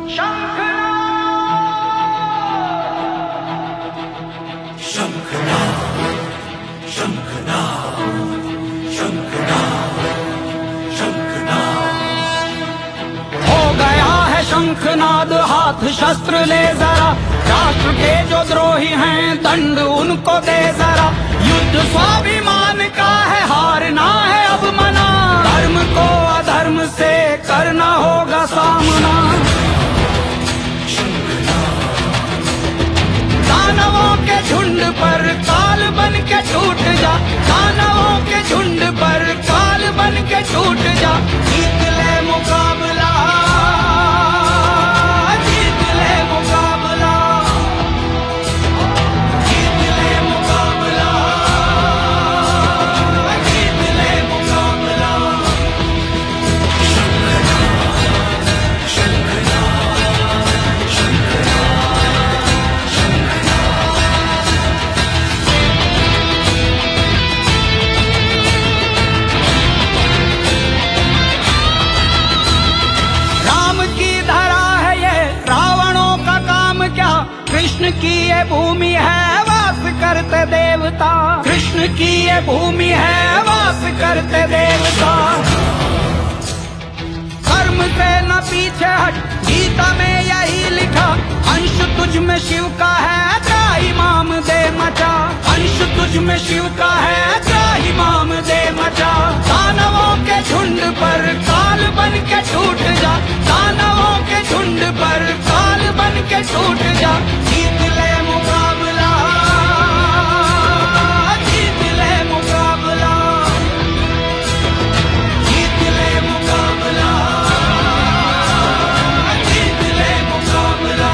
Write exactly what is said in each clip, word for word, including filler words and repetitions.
शंखनाद हाथ शस्त्र ले जरा, राष्ट्र के जो द्रोही हैं दंड उनको दे जरा। युद्ध स्वाभिमान का है, हारना है अब मना, धर्म को अधर्म से करना होगा सामना। दानवों के झुंड पर काल बन के टूट जा, दानवों के झुंड पर काल बन के टूट जा। जीत ले मुकाबला, कृष्ण की ये भूमि है वास करते देवता, कृष्ण की ये भूमि है वास करते देवता। कर्म से न पीछे हट, गीता में यही लिखा, अंश तुझ में शिव का है त्राहि माम दे मचा, अंश तुझ में शिव का है त्राहि माम दे मचा। दानवों के झुंड पर काल बन के टूट जा, दानवों के झुंड पर काल बन के टूट जा। जीत ले मुकाबला, जीत ले मुकाबला, जीत ले मुकाबला, जीत ले मुकाबला।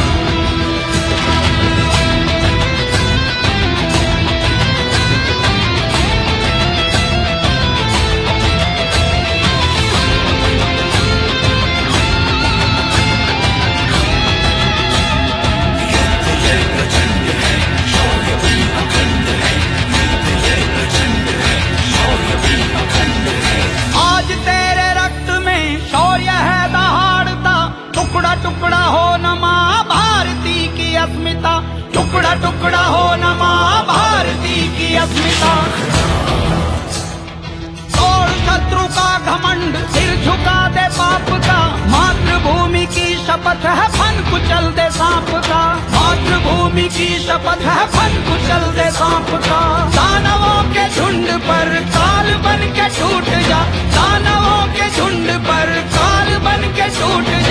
टुकड़ा हो न माँ भारती की अस्मिता, टुकड़ा टुकड़ा हो न माँ भारती की अस्मिता। तोड़ शत्रु का घमंड, सिर झुका दे पाप का, मातृभूमि की शपथ है फन कुचल दे सांप का, मातृभूमि की शपथ है फन कुचल दे सांप का। दानवों के झुंड पर काल बन के टूट जा, दानवों के झुंड पर काल बन के टूट जा।